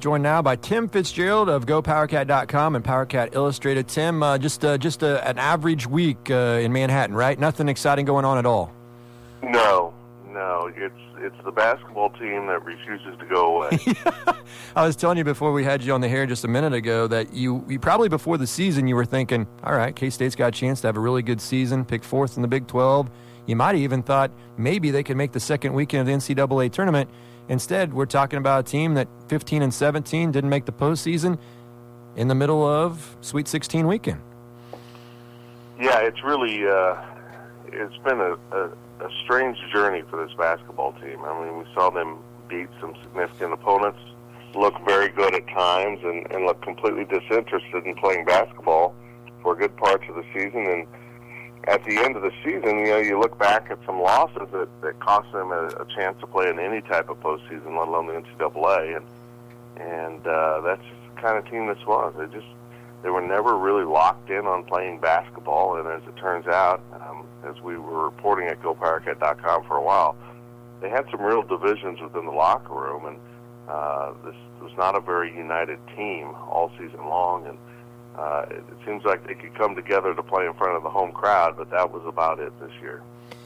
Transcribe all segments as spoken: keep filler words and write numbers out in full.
Joined now by Tim Fitzgerald of Go Power Cat dot com and PowerCat Illustrated. Tim, uh, just uh, just a, an average week uh, in Manhattan, right? Nothing exciting going on at all. No, no. It's it's the basketball team that refuses to go away. I was telling you before we had you on the air just a minute ago that you, you probably before the season you were thinking, all right, K-State's got a chance to have a really good season, pick fourth in the Big twelve. You might have even thought maybe they could make the second weekend of the N C double A tournament. Instead, we're talking about a team that fifteen and seventeen didn't make the postseason in the middle of Sweet sixteen weekend. Yeah, it's really uh, it's been a, a, a strange journey for this basketball team. I mean, we saw them beat some significant opponents, look very good at times, and, and look completely disinterested in playing basketball for good parts of the season. And at the end of the season, you know, you look back at some losses that, that cost them a, a chance to play in any type of postseason, let alone the N C double A, and and uh, that's just the kind of team this was. They just they were never really locked in on playing basketball, and as it turns out, um, as we were reporting at Go Power Cat dot com for a while, they had some real divisions within the locker room, and uh, this was not a very united team all season long, and Uh, it, it seems like they could come together to play in front of the home crowd, but that was about it this year.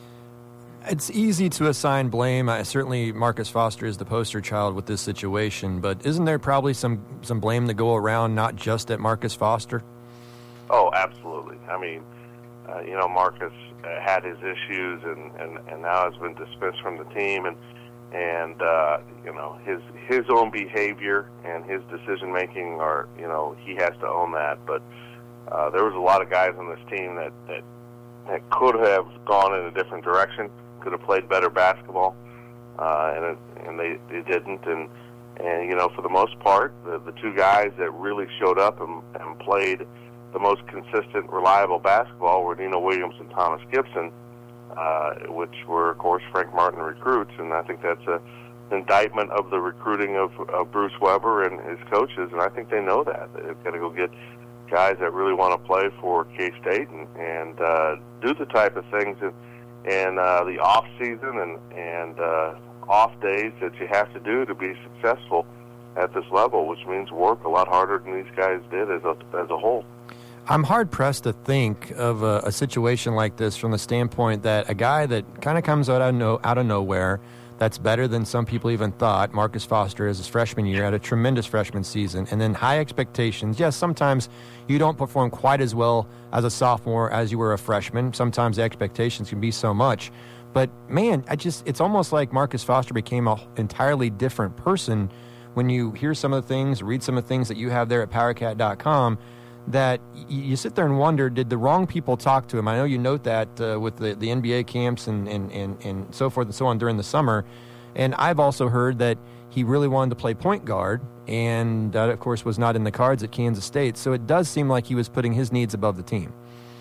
It's easy to assign blame. I, certainly Marcus Foster is the poster child with this situation, but isn't there probably some, some blame to go around, not just at Marcus Foster? Oh, absolutely. I mean, uh, you know, Marcus uh, had his issues and, and, and now has been dispensed from the team, and and uh, you know, his his own behavior and his decision making are, you know, he has to own that. But uh, there was a lot of guys on this team that, that that could have gone in a different direction, could have played better basketball, uh, and it, and they, they didn't. And and you know, for the most part, the the two guys that really showed up and, and played the most consistent, reliable basketball were Nino Williams and Thomas Gibson. Uh, which were, of course, Frank Martin recruits, and I think that's a, an indictment of the recruiting of, of Bruce Weber and his coaches, and I think they know that. They've got to go get guys that really want to play for K-State and, and uh, do the type of things in, in uh, the off-season and, and uh, off days that you have to do to be successful at this level, which means work a lot harder than these guys did as a, as a whole. I'm hard-pressed to think of a, a situation like this from the standpoint that a guy that kind of comes out of, no, out of nowhere, that's better than some people even thought. Marcus Foster, as his freshman year, had a tremendous freshman season, and then high expectations. Yes, sometimes you don't perform quite as well as a sophomore as you were a freshman. Sometimes the expectations can be so much. But, man, I just it's almost like Marcus Foster became an entirely different person when you hear some of the things, read some of the things that you have there at Power Cat dot com, that you sit there and wonder, did the wrong people talk to him? I know you note that uh, with the, the N B A camps and, and, and, and so forth and so on during the summer. And I've also heard that he really wanted to play point guard, and that, of course, was not in the cards at Kansas State. So it does seem like he was putting his needs above the team.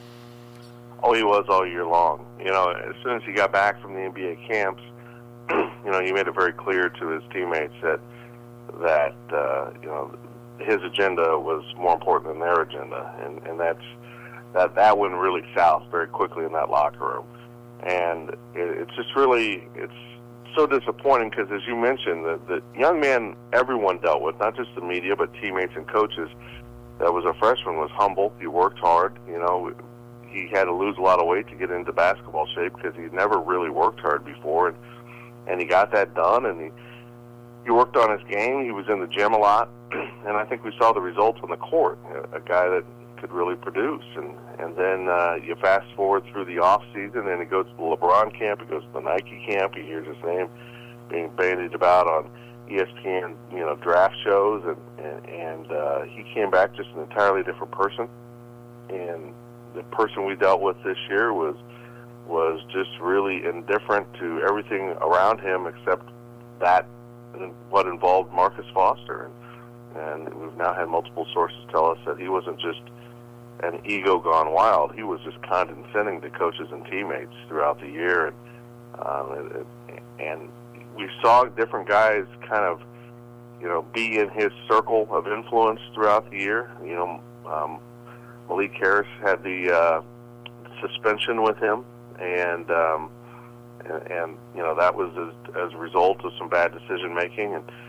Oh, he was all year long. You know, as soon as he got back from the N B A camps, you know, he made it very clear to his teammates that, that uh, you know, his agenda was more important than their agenda, and, and that's that that went really south very quickly in that locker room, and it, it's just really it's so disappointing because, as you mentioned, the, the young man everyone dealt with, not just the media but teammates and coaches, that was a freshman, was humble. He worked hard. You know, he had to lose a lot of weight to get into basketball shape because he'd never really worked hard before, and and he got that done, and he. He worked on his game. He was in the gym a lot, and I think we saw the results on the court. A guy that could really produce, and and then uh, you fast forward through the off season, and he goes to the LeBron camp. He goes to the Nike camp. He hears his name being bandied about on E S P N, you know, draft shows, and and, and uh, he came back just an entirely different person. And the person we dealt with this year was was just really indifferent to everything around him except that. What involved Marcus Foster, and, and we've now had multiple sources tell us that he wasn't just an ego gone wild; he was just condescending to coaches and teammates throughout the year, and um, it, and we saw different guys kind of, you know, be in his circle of influence throughout the year. You know, um, Malik Harris had the uh, suspension with him, and. Um, And, and, you know, that was as, as a result of some bad decision-making. And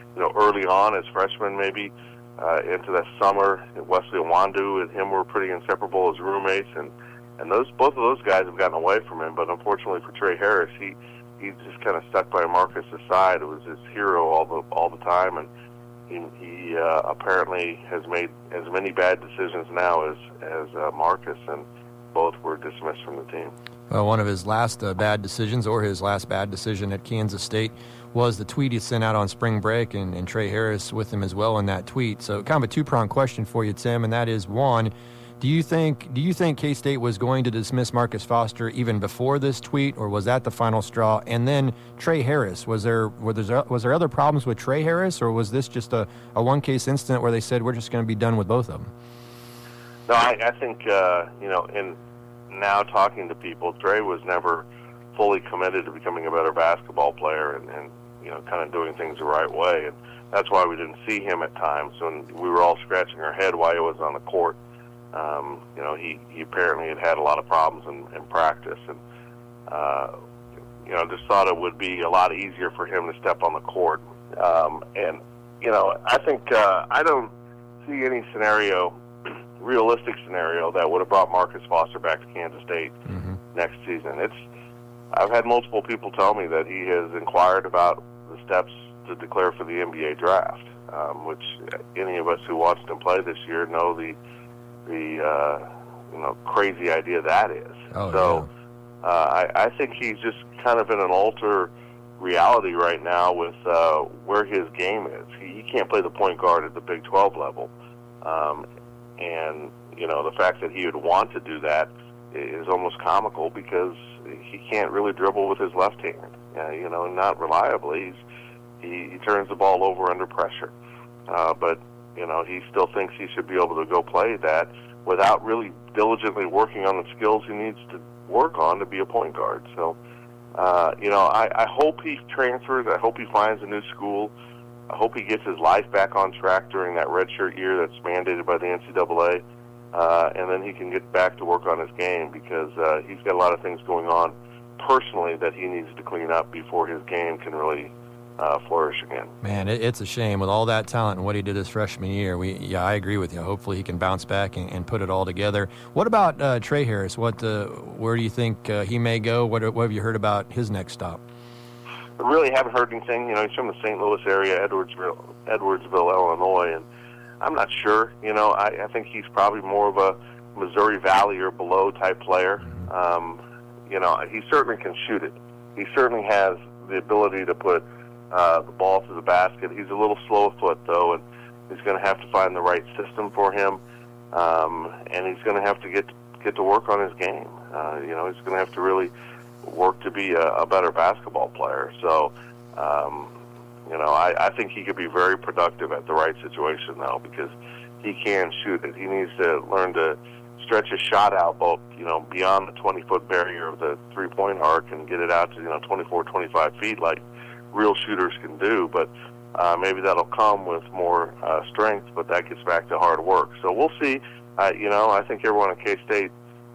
you know, early on as freshmen, maybe uh, into that summer, Wesley Wandu and him were pretty inseparable as roommates, and and those both of those guys have gotten away from him. But unfortunately for Trey Harris, he he just kind of stuck by Marcus' side. It was his hero all the all the time, and he, he uh, apparently has made as many bad decisions now as as uh, Marcus, and both were dismissed from the team. Well, one of his last uh, bad decisions, or his last bad decision at Kansas State, was the tweet he sent out on spring break, and, and Trey Harris with him as well in that tweet. So kind of a two-pronged question for you, Tim, and that is, one, do you think do you think K-State was going to dismiss Marcus Foster even before this tweet, or was that the final straw? And then Trey Harris, was there were there, was there other problems with Trey Harris, or was this just a, a one-case incident where they said we're just going to be done with both of them? No, I, I think, uh, you know, in now talking to people, Trey was never fully committed to becoming a better basketball player and, and you know, kind of doing things the right way. And that's why we didn't see him at times when we were all scratching our head while he was on the court. Um, you know, he, he apparently had had a lot of problems in, in practice. And, uh, you know, just thought it would be a lot easier for him to step on the court. Um, and, you know, I think uh, I don't see any scenario realistic scenario that would have brought Marcus Foster back to Kansas State mm-hmm. next season. It's I've had multiple people tell me that he has inquired about the steps to declare for the N B A draft, um, which any of us who watched him play this year know the the uh, you know crazy idea that is. Oh, so yeah. uh, I, I think he's just kind of in an alter reality right now with uh, where his game is. He, he can't play the point guard at the Big twelve level. Um, And, you know, the fact that he would want to do that is almost comical because he can't really dribble with his left hand, uh, you know, not reliably. He's, he, he turns the ball over under pressure. Uh, but, you know, he still thinks he should be able to go play that without really diligently working on the skills he needs to work on to be a point guard. So, uh, you know, I, I hope he transfers. I hope he finds a new school. I hope he gets his life back on track during that redshirt year that's mandated by the N C double A, uh, and then he can get back to work on his game because uh, he's got a lot of things going on personally that he needs to clean up before his game can really uh, flourish again. Man, it, it's a shame with all that talent and what he did his freshman year. We, yeah, I agree with you. Hopefully he can bounce back and, and put it all together. What about uh, Trey Harris? What, uh, where do you think uh, he may go? What, what have you heard about his next stop? I really haven't heard anything. You know, he's from the Saint Louis area, Edwardsville, Edwardsville, Illinois, and I'm not sure. You know, I, I think he's probably more of a Missouri Valley or below type player. Um, you know, he certainly can shoot it. He certainly has the ability to put uh, the ball to the basket. He's a little slow of foot, though, and he's going to have to find the right system for him, um, and he's going to have to get get to work on his game. Uh, you know, he's going to have to really work to be a, a better basketball player. So, um, you know, I, I think he could be very productive at the right situation, though, because he can shoot it. He needs to learn to stretch his shot out, both, you know, beyond the twenty-foot barrier of the three-point arc and get it out to, you know, twenty-four, twenty-five feet like real shooters can do. But uh, maybe that'll come with more uh, strength, but that gets back to hard work. So we'll see. Uh, you know, I think everyone at K-State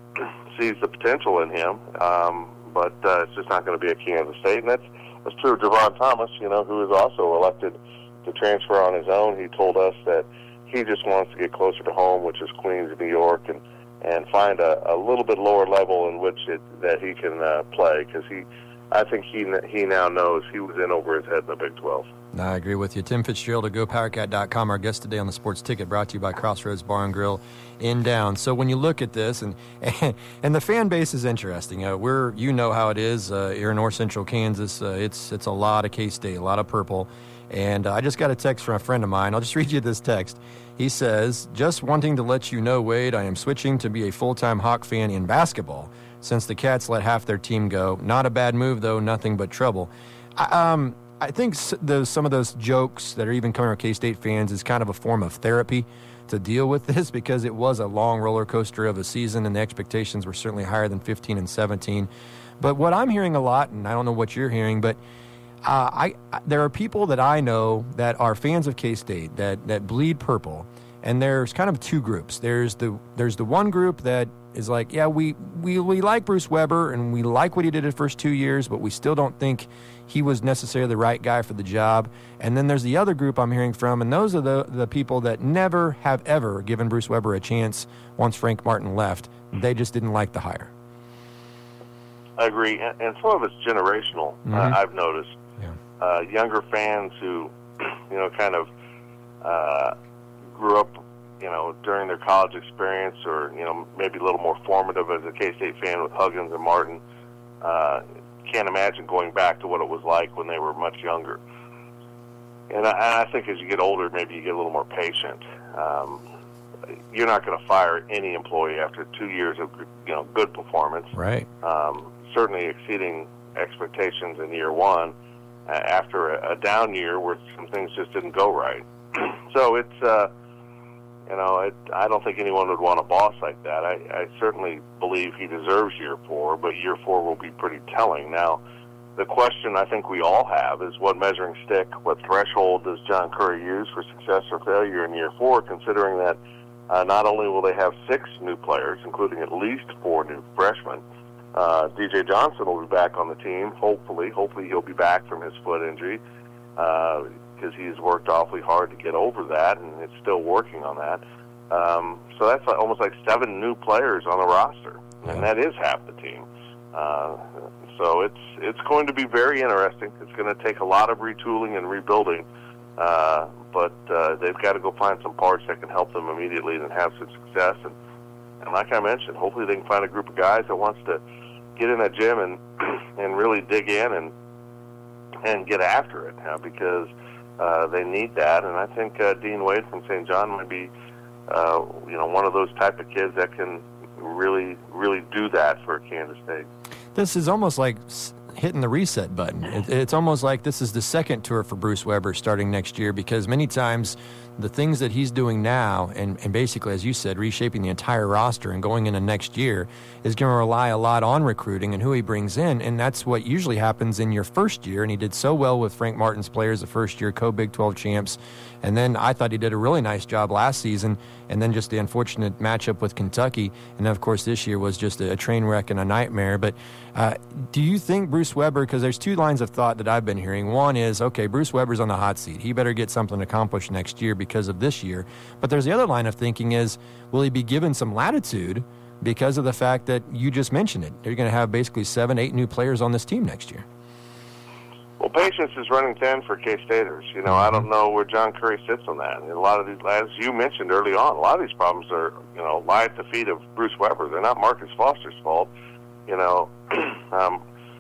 sees the potential in him. Um, but uh, it's just not going to be at Kansas State. And that's, that's true of Javon Thomas, you know, who is also elected to transfer on his own. He told us that he just wants to get closer to home, which is Queens, New York, and, and find a, a little bit lower level in which it, that he can uh, play, because he, I think he he now knows he was in over his head in the Big twelve. I agree with you. Tim Fitzgerald of Go Power Cat dot com, our guest today on the Sports Ticket, brought to you by Crossroads Bar and Grill in Down. So when you look at this, and and, and the fan base is interesting. Uh, we're you know how it is uh, here in North Central Kansas. Uh, it's it's a lot of K-State, a lot of purple. And uh, I just got a text from a friend of mine. I'll just read you this text. He says, "Just wanting to let you know, Wade, I am switching to be a full-time Hawk fan in basketball since the Cats let half their team go. Not a bad move, though. Nothing but trouble." I, um. I think those, some of those jokes that are even coming from K-State fans is kind of a form of therapy to deal with this, because it was a long roller coaster of a season and the expectations were certainly higher than fifteen and seventeen. But what I'm hearing a lot, and I don't know what you're hearing, but uh, I, I there are people that I know that are fans of K-State that, that bleed purple, And there's kind of two groups. There's the there's the one group that is like, yeah, we, we, we like Bruce Weber, and we like what he did his first two years, but we still don't think he was necessarily the right guy for the job. And then there's the other group I'm hearing from, and those are the, the people that never have ever given Bruce Weber a chance once Frank Martin left. They just didn't like the hire. I agree, and, and some of it's generational, mm-hmm. uh, I've noticed. Yeah. Uh, younger fans who, you know, kind of uh, grew up, you know, during their college experience, or, you know, maybe a little more formative as a K-State fan with Huggins and Martin, uh, can't imagine going back to what it was like when they were much younger. And I, I think as you get older, maybe you get a little more patient. Um, you're not going to fire any employee after two years of, you know, good performance. Right. Um, certainly exceeding expectations in year one uh, after a, a down year where some things just didn't go right. So it's, uh, you know, it, I don't think anyone would want a boss like that. I, I certainly believe he deserves year four, but year four will be pretty telling. Now, the question I think we all have is what measuring stick, what threshold does John Currie use for success or failure in year four, considering that uh, not only will they have six new players, including at least four new freshmen, uh, D J Johnson will be back on the team, hopefully. Hopefully he'll be back from his foot injury. Uh, because he's worked awfully hard to get over that, and it's still working on that. Um, so that's like, almost like seven new players on the roster, and that is half the team. Uh, so it's it's going to be very interesting. It's going to take a lot of retooling and rebuilding, uh, but uh, they've got to go find some parts that can help them immediately and have some success. And, and like I mentioned, hopefully they can find a group of guys that wants to get in that gym and and really dig in and and get after it, uh, because Uh, they need that, and I think uh, Dean Wade from Saint John might be, uh, you know, one of those type of kids that can really, really do that for Kansas State. This is almost like hitting the reset button. It, it's almost like this is the second tour for Bruce Weber starting next year, because many times the things that he's doing now, and, and basically, as you said, reshaping the entire roster and going into next year, is going to rely a lot on recruiting and who he brings in, and that's what usually happens in your first year, and he did so well with Frank Martin's players the first year, co-Big twelve champs, and then I thought he did a really nice job last season, and then just the unfortunate matchup with Kentucky, and of course this year was just a, a train wreck and a nightmare. But uh, do you think Bruce Weber, because there's two lines of thought that I've been hearing. One is, okay, Bruce Weber's on the hot seat. He better get something accomplished next year because of this year. But there's the other line of thinking is, will he be given some latitude because of the fact that you just mentioned it? They're going to have basically seven, eight new players on this team next year. Well, patience is running thin for K-Staters. You know, I don't know where John Currie sits on that. And a lot of these, as you mentioned early on, a lot of these problems are, you know, lie at the feet of Bruce Weber. They're not Marcus Foster's fault. You know, um,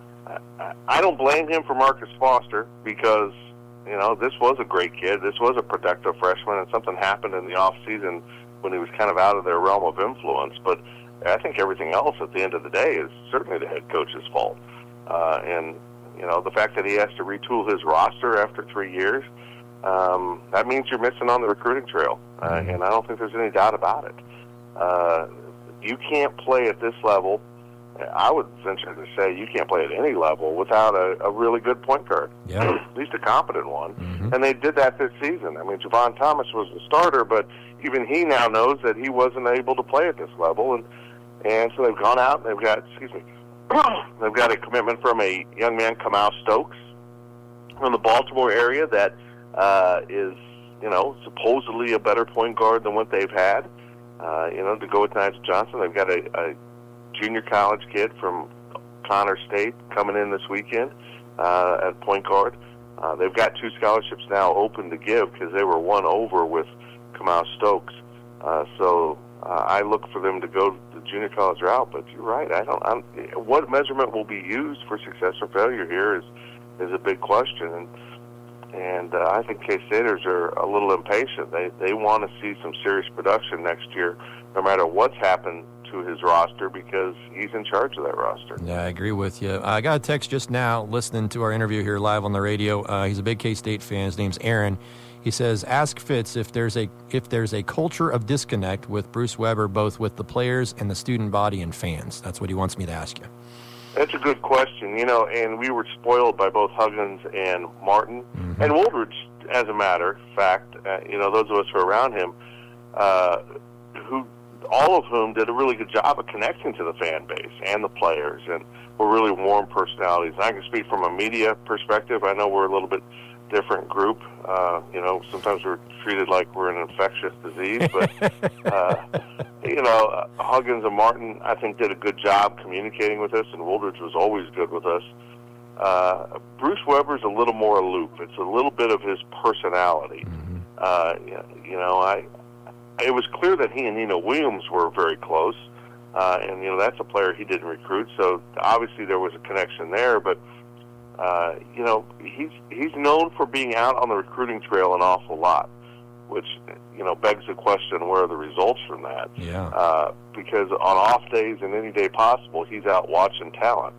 I, I don't blame him for Marcus Foster because, you know, this was a great kid. This was a productive freshman, and something happened in the off season when he was kind of out of their realm of influence. But I think everything else at the end of the day is certainly the head coach's fault. Uh, and, you know, the fact that he has to retool his roster after three years, um, that means you're missing on the recruiting trail. Uh, and I don't think there's any doubt about it. Uh, you can't play at this level. I would venture to say you can't play at any level without a, a really good point guard, yeah. at least a competent one. Mm-hmm. And they did that this season. I mean, Javon Thomas was the starter, but even he now knows that he wasn't able to play at this level. And, and so they've gone out and they've got, excuse me, they've got a commitment from a young man, Kamau Stokes, from the Baltimore area that uh, is, you know, supposedly a better point guard than what they've had. Uh, you know, to go with Nigel Johnson, they've got a, a junior college kid from Connor State coming in this weekend uh, at point guard. Uh, they've got two scholarships now open to give because they were one over with Kamau Stokes. Uh, so uh, I look for them to go the junior college route. But you're right. I don't. I'm, what measurement will be used for success or failure here is is a big question. And and uh, I think K-Staters are a little impatient. They they want to see some serious production next year, no matter what's happened to his roster, because he's in charge of that roster. Yeah, I agree with you. I got a text just now listening to our interview here live on the radio. Uh, he's a big K-State fan. His name's Aaron. He says, ask Fitz if there's a if there's a culture of disconnect with Bruce Weber, both with the players and the student body and fans. That's what he wants me to ask you. That's a good question, you know, and we were spoiled by both Huggins and Martin, mm-hmm. and Woolridge, as a matter of fact, uh, you know, those of us who are around him, uh, who all of whom did a really good job of connecting to the fan base and the players, and were really warm personalities. I can speak from a media perspective. I know we're a little bit different group. Uh, you know, sometimes we're treated like we're an infectious disease, but uh, you know, uh, Huggins and Martin, I think, did a good job communicating with us, and Wooldridge was always good with us. Uh, Bruce Weber's a little more aloof. It's a little bit of his personality. Mm-hmm. Uh, you know, I. It was clear that he and Nino Williams were very close, uh, and you know that's a player he didn't recruit. So obviously there was a connection there. But uh, you know he's he's known for being out on the recruiting trail an awful lot, which you know begs the question: where are the results from that? Yeah. Uh, because on off days and any day possible, he's out watching talent,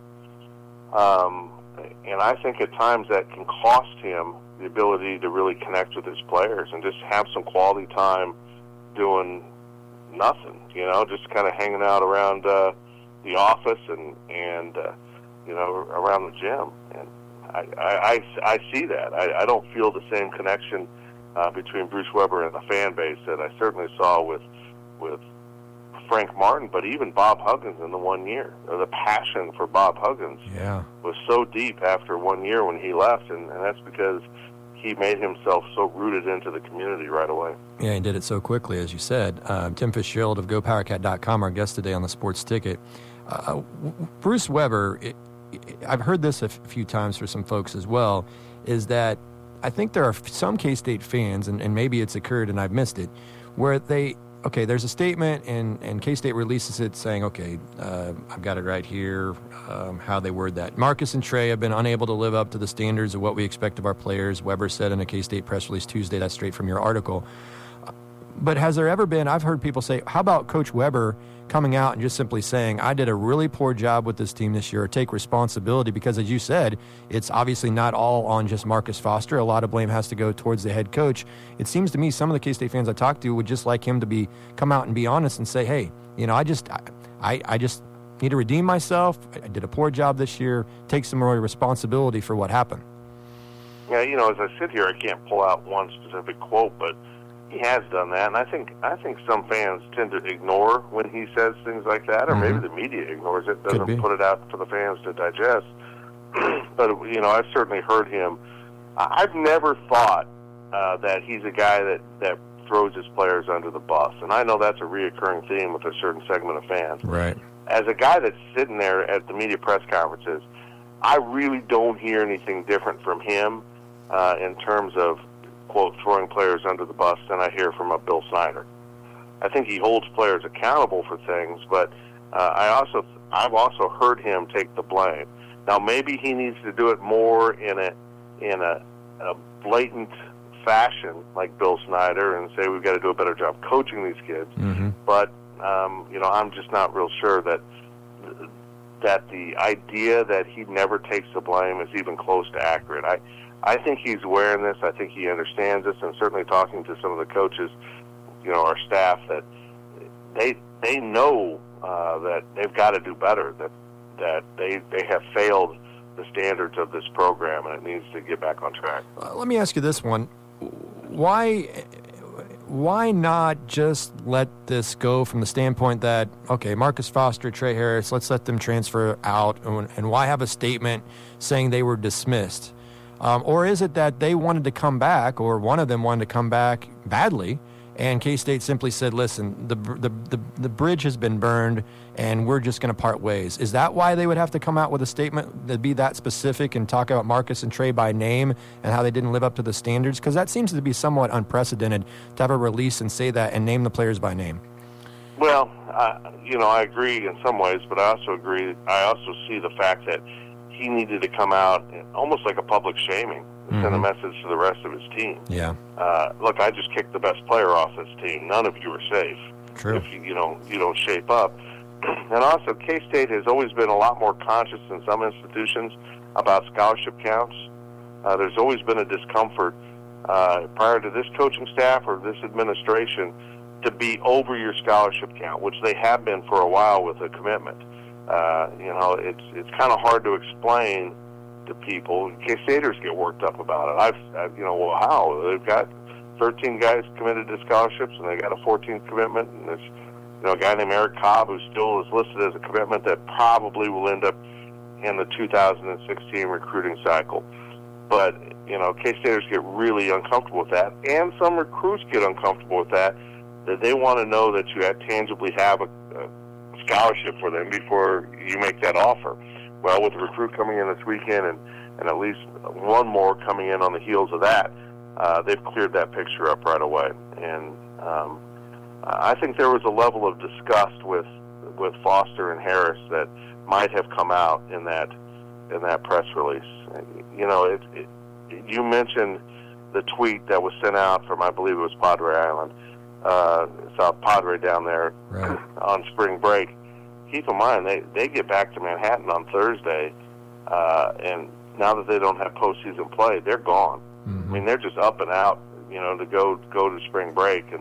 um, and I think at times that can cost him the ability to really connect with his players and just have some quality time doing nothing, you know, just kind of hanging out around uh, the office and and uh, you know around the gym, and I I, I, I see that. I, I don't feel the same connection uh, between Bruce Weber and the fan base that I certainly saw with with Frank Martin, but even Bob Huggins in the one year. The passion for Bob Huggins yeah. was so deep after one year when he left, and, and that's because he made himself so rooted into the community right away. Yeah, he did it so quickly, as you said. Uh, Tim Fitzgerald of Go Power Cat dot com, our guest today on the Sports Ticket. Uh, Bruce Weber, it, it, I've heard this a f- few times for some folks as well, is that I think there are some K-State fans, and, and maybe it's occurred and I've missed it, where they, okay, there's a statement and, and K-State releases it saying, okay, uh, I've got it right here, um, how they word that. Marcus and Trey have been unable to live up to the standards of what we expect of our players, Weber said in a K-State press release Tuesday. That's straight from your article. But has there ever been, I've heard people say, how about Coach Weber coming out and just simply saying, I did a really poor job with this team this year, or take responsibility? Because as you said, it's obviously not all on just Marcus Foster. A lot of blame has to go towards the head coach. It seems to me some of the K-State fans I talked to would just like him to be come out and be honest and say, hey, you know, I just I, I just need to redeem myself. I did a poor job this year. Take some more responsibility for what happened. Yeah, you know, as I sit here, I can't pull out one specific quote, but he has done that, and I think I think some fans tend to ignore when he says things like that, or mm-hmm. maybe the media ignores it, doesn't put it out for the fans to digest. But, you know, I've certainly heard him. I've never thought uh, that he's a guy that, that throws his players under the bus, and I know that's a reoccurring theme with a certain segment of fans. Right. As a guy that's sitting there at the media press conferences, I really don't hear anything different from him uh, in terms of, quote, throwing players under the bus than I hear from a Bill Snyder. I think he holds players accountable for things, but uh, I also, I've also heard him take the blame. Now, maybe he needs to do it more in a in a, a blatant fashion, like Bill Snyder, and say we've got to do a better job coaching these kids. Mm-hmm. But um, you know, I'm just not real sure that that the idea that he never takes the blame is even close to accurate. I. I think he's aware of this. I think he understands this, and certainly talking to some of the coaches, you know, our staff, that they they know uh, that they've got to do better. That that they they have failed the standards of this program, and it needs to get back on track. Uh, let me ask you this one: Why why not just let this go from the standpoint that, okay, Marcus Foster, Trey Harris, let's let them transfer out, and, and why have a statement saying they were dismissed? Um, or is it that they wanted to come back, or one of them wanted to come back badly, and K-State simply said, listen, the the the, the bridge has been burned, and we're just going to part ways? Is that why they would have to come out with a statement that be that specific and talk about Marcus and Trey by name and how they didn't live up to the standards? Because that seems to be somewhat unprecedented to have a release and say that and name the players by name. Well, uh, you know, I agree in some ways, but I also agree, I also see the fact that he needed to come out almost like a public shaming, mm-hmm. send a message to the rest of his team. Yeah. Uh, look, I just kicked the best player off this team. None of you are safe. True. If you, you know you don't shape up. And also, K-State has always been a lot more conscious than some institutions about scholarship counts. Uh, there's always been a discomfort uh, prior to this coaching staff or this administration to be over your scholarship count, which they have been for a while with a commitment. Uh, you know, it's it's kind of hard to explain to people. K-Staters get worked up about it. I've, I've, you know, well, how? They've got thirteen guys committed to scholarships, and they got a fourteenth commitment. And there's you know a guy named Eric Cobb who still is listed as a commitment that probably will end up in the two thousand sixteen recruiting cycle. But you know, K-Staters get really uncomfortable with that, and some recruits get uncomfortable with that. That they want to know that you have tangibly have a, a scholarship for them before you make that offer. Well, with the recruit coming in this weekend and, and at least one more coming in on the heels of that, uh, they've cleared that picture up right away. And um, I think there was a level of disgust with with Foster and Harris that might have come out in that in that press release. You know, it, it, you mentioned the tweet that was sent out from, I believe it was Padre Island, uh, South Padre down there right. on spring break. Keep in mind, they, they get back to Manhattan on Thursday, uh, and now that they don't have postseason play, they're gone. Mm-hmm. I mean, they're just up and out, you know, to go go to spring break and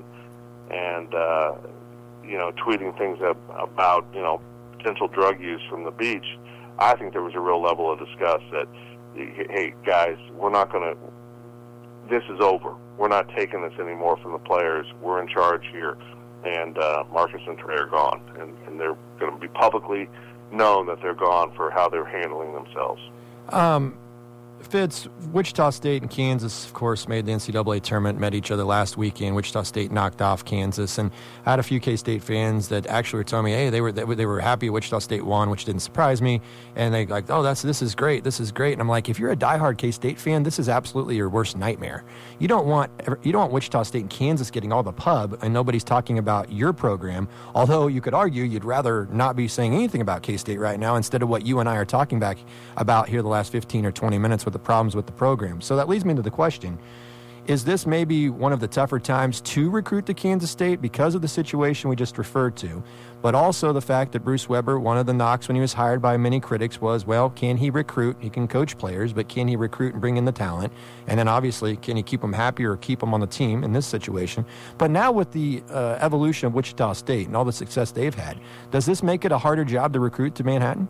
and uh, you know, tweeting things up about you know potential drug use from the beach. I think there was a real level of disgust that, hey guys, we're not going to. This is over. We're not taking this anymore from the players. We're in charge here. And uh, Marcus and Trey are gone, and, and they're going to be publicly known that they're gone for how they're handling themselves. Um, Fitz, Wichita State and Kansas, of course, made the N C double A tournament, met each other last weekend. Wichita State knocked off Kansas, and I had a few K-State fans that actually were telling me, hey, they were they were happy Wichita State won, which didn't surprise me, and they like, oh, that's this is great, this is great, and I'm like, if you're a diehard K-State fan, this is absolutely your worst nightmare. You don't want you don't want Wichita State and Kansas getting all the pub, and nobody's talking about your program. Although you could argue you'd rather not be saying anything about K-State right now instead of what you and I are talking back about here the last fifteen or twenty minutes with the problems with the program. So that leads me to the question, is this maybe one of the tougher times to recruit to Kansas State because of the situation we just referred to, but also the fact that Bruce Weber, one of the knocks when he was hired by many critics was, well, can he recruit? He can coach players, but can he recruit and bring in the talent? And then obviously, can he keep them happy or keep them on the team in this situation? But now with the uh, evolution of Wichita State and all the success they've had, does this make it a harder job to recruit to Manhattan?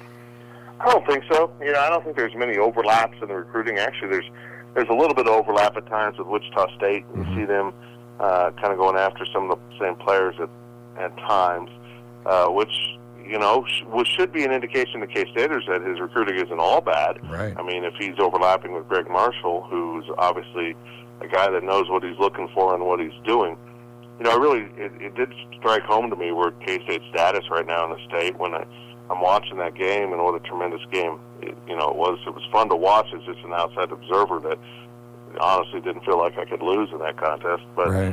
I don't think so. You know, I don't think there's many overlaps in the recruiting. Actually, there's there's a little bit of overlap at times with Wichita State. You mm-hmm. see them uh, kind of going after some of the same players at at times, uh, which you know sh- which should be an indication to K-Staters that his recruiting isn't all bad. Right. I mean, if he's overlapping with Greg Marshall, who's obviously a guy that knows what he's looking for and what he's doing. You know, I really it, it did strike home to me where K-State's status right now in the state when I. I'm watching that game, and what a tremendous game it, you know it was. It was fun to watch as just an outside observer that honestly didn't feel like I could lose in that contest. But right.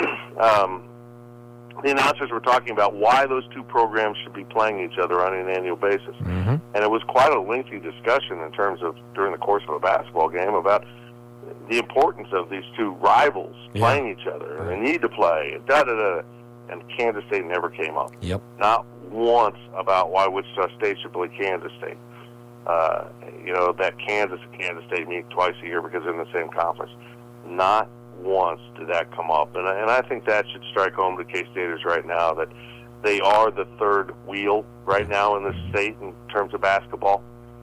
um, the announcers were talking about why those two programs should be playing each other on an annual basis. Mm-hmm. And it was quite a lengthy discussion in terms of, during the course of a basketball game, about the importance of these two rivals yeah. playing each other. Right. And they need to play, da-da-da. And Kansas State never came up. Yep. Not once about why Wichita State should play Kansas State. Uh, you know, that Kansas and Kansas State meet twice a year because they're in the same conference. Not once did that come up. And, and I think that should strike home to K-Staters right now that they are the third wheel right now in this state in terms of basketball.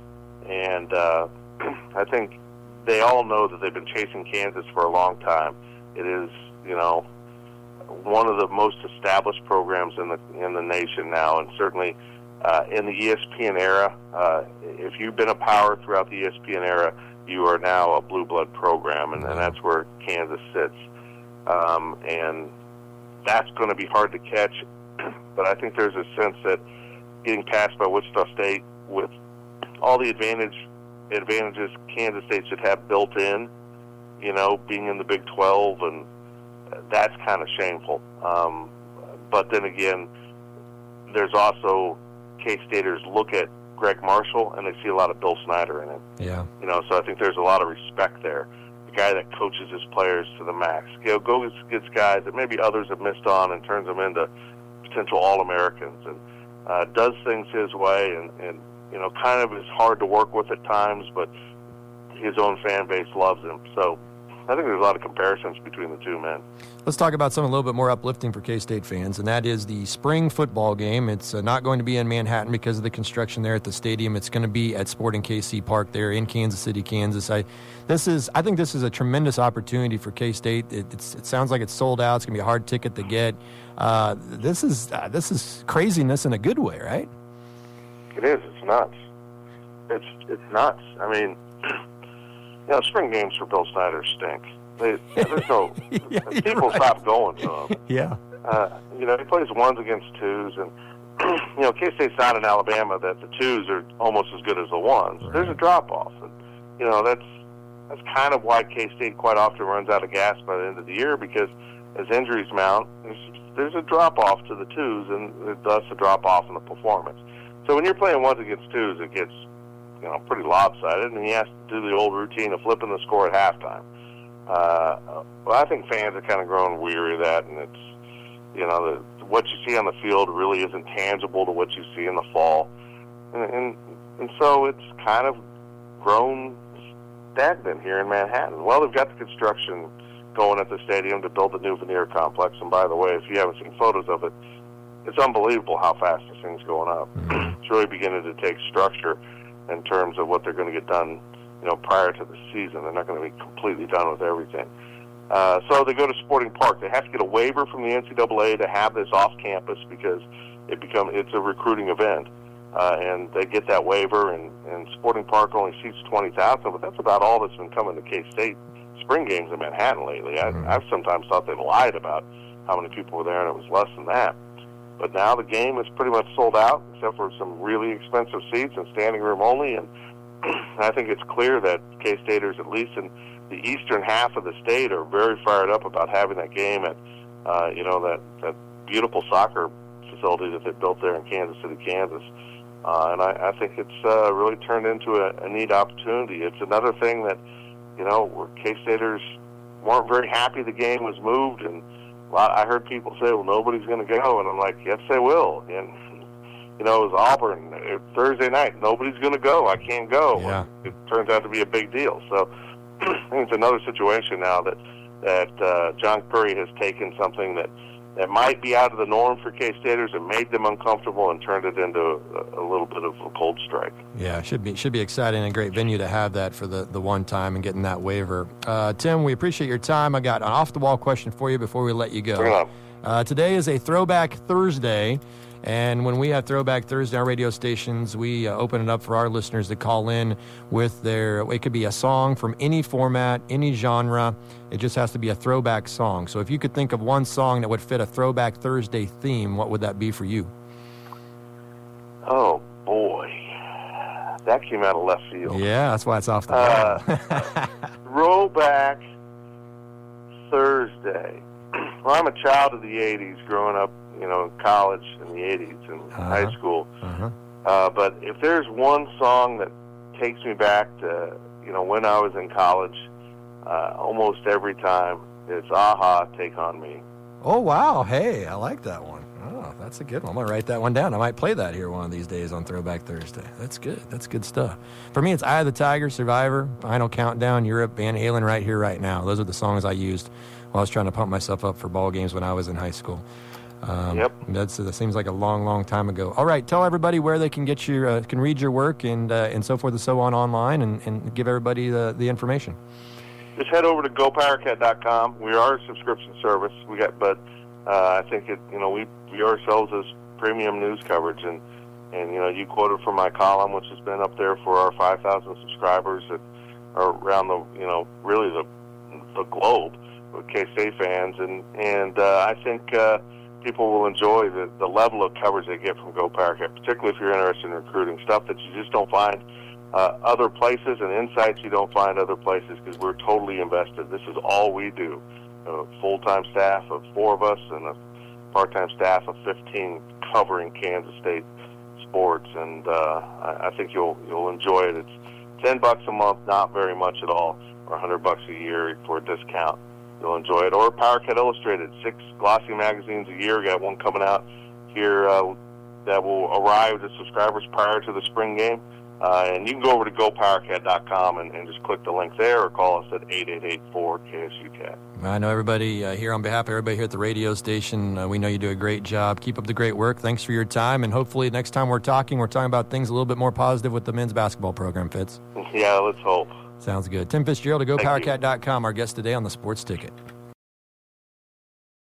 And uh, I think they all know that they've been chasing Kansas for a long time. It is, you know, one of the most established programs in the in the nation now, and certainly uh, in the E S P N era. Uh, if you've been a power throughout the E S P N era, you are now a blue blood program, and, and that's where Kansas sits. Um, and that's going to be hard to catch, but I think there's a sense that getting passed by Wichita State with all the advantage advantages Kansas State should have built in, you know, being in the Big twelve, and that's kind of shameful. Um, but then again, there's also K-Staters look at Greg Marshall and they see a lot of Bill Snyder in him. Yeah. You know, so I think there's a lot of respect there. The guy that coaches his players to the max. You know, goes gets guys that maybe others have missed on and turns them into potential All-Americans, and uh, does things his way, and, and you know, kind of is hard to work with at times, but his own fan base loves him. So I think there's a lot of comparisons between the two men. Let's talk about something a little bit more uplifting for K-State fans, and that is the spring football game. It's uh, not going to be in Manhattan because of the construction there at the stadium. It's going to be at Sporting K C Park there in Kansas City, Kansas. I, this is, I think this is a tremendous opportunity for K-State. It, it's, it sounds like it's sold out. It's going to be a hard ticket to get. Uh, this is uh, this is craziness in a good way, right? It is. It's nuts. It's it's nuts. I mean, you know, spring games for Bill Snyder stink. They, there's no yeah, people right. stop going to them. Yeah. Uh, you know, he plays ones against twos, and you know, K-State's not in Alabama that the twos are almost as good as the ones. Right. There's a drop off, and you know that's that's kind of why K-State quite often runs out of gas by the end of the year, because as injuries mount, there's, there's a drop off to the twos, and thus a drop off in the performance. So when you're playing ones against twos, it gets you know pretty lopsided, and he has to do the old routine of flipping the score at halftime. Uh, well, I think fans are kind of growing weary of that, and it's you know the, what you see on the field really isn't tangible to what you see in the fall, and and, and so it's kind of grown stagnant here in Manhattan. Well, they've got the construction going at the stadium to build the new veneer complex, and by the way, if you haven't seen photos of it, it's unbelievable how fast this thing's going up. It's really beginning to take structure in terms of what they're going to get done, you know, prior to the season. They're not going to be completely done with everything. Uh, so they go to Sporting Park. They have to get a waiver from the N C double A to have this off campus because it become it's a recruiting event, uh, and they get that waiver. And, and Sporting Park only seats twenty thousand, but that's about all that's been coming to K-State spring games in Manhattan lately. I, I've sometimes thought they lied about how many people were there, and it was less than that. But now the game is pretty much sold out, except for some really expensive seats and standing room only. And I think it's clear that K-Staters, at least in the eastern half of the state, are very fired up about having that game at, uh, you know, that, that beautiful soccer facility that they built there in Kansas City, Kansas. Uh, and I, I think it's uh, really turned into a, a neat opportunity. It's another thing that, you know, where K-Staters weren't very happy the game was moved, and I heard people say, well, nobody's going to go, and I'm like, yes, they will. And, you know, it was Auburn Thursday night. Nobody's going to go. I can't go. Yeah. It turns out to be a big deal. So I think it's another situation now that, that uh, John Curry has taken something that, that might be out of the norm for K-Staters and made them uncomfortable and turned it into a, a little bit of a cold strike. Yeah, should be should be exciting and a great venue to have that for the, the one time and getting that waiver. Uh, Tim, we appreciate your time. I got an off-the-wall question for you before we let you go. Uh, today is a Throwback Thursday, and when we have Throwback Thursday on radio stations, we uh, open it up for our listeners to call in with their, it could be a song from any format, any genre. It just has to be a throwback song. So if you could think of one song that would fit a Throwback Thursday theme, what would that be for you? Oh, boy. That came out of left field. Yeah, that's why it's off the wall. Uh, Throwback Thursday. Well, I'm a child of the eighties, growing up, you know, in college in the eighties and uh-huh. high school. Uh-huh. Uh, but if there's one song that takes me back to, you know, when I was in college, uh, almost every time, it's A-ha, Take On Me. Oh, wow. Hey, I like that one. Oh, that's a good one. I'm going to write that one down. I might play that here one of these days on Throwback Thursday. That's good. That's good stuff. For me, it's Eye of the Tiger, Survivor, Final Countdown, Europe, Van Halen, Right Here, Right Now. Those are the songs I used while I was trying to pump myself up for ball games when I was in high school. Um, yep. That's, that seems like a long, long time ago. All right, tell everybody where they can get your, uh, can read your work and uh, and so forth and so on online, and, and give everybody the, the information. Just head over to go power cat dot com. We are a subscription service. We got, but uh, I think it, you know, we view ourselves as premium news coverage, and and you know, you quoted from my column, which has been up there for our five thousand subscribers that are around the, you know, really the the globe with K-State fans, and and uh, I think. Uh, People will enjoy the, the level of coverage they get from Go Power Cat, particularly if you're interested in recruiting, stuff that you just don't find uh, other places, and insights you don't find other places, because we're totally invested. This is all we do. A full-time staff of four of us and a part-time staff of fifteen covering Kansas State sports, and uh, I, I think you'll you'll enjoy it. It's ten bucks a month, not very much at all, or a hundred bucks a year for a discount. You'll enjoy it. Or Power Cat Illustrated, six glossy magazines a year. We got one coming out here uh, that will arrive to subscribers prior to the spring game. Uh, and you can go over to go power cat dot com and, and just click the link there, or call us at eight eight eight four K S U cat. I know everybody uh, here, on behalf of everybody here at the radio station, uh, we know you do a great job. Keep up the great work. Thanks for your time, and hopefully next time we're talking, we're talking about things a little bit more positive with the men's basketball program, Fitz. Yeah, let's hope. Sounds good. Tim Fitzgerald of go power cat dot com, our guest today on the Sports Ticket.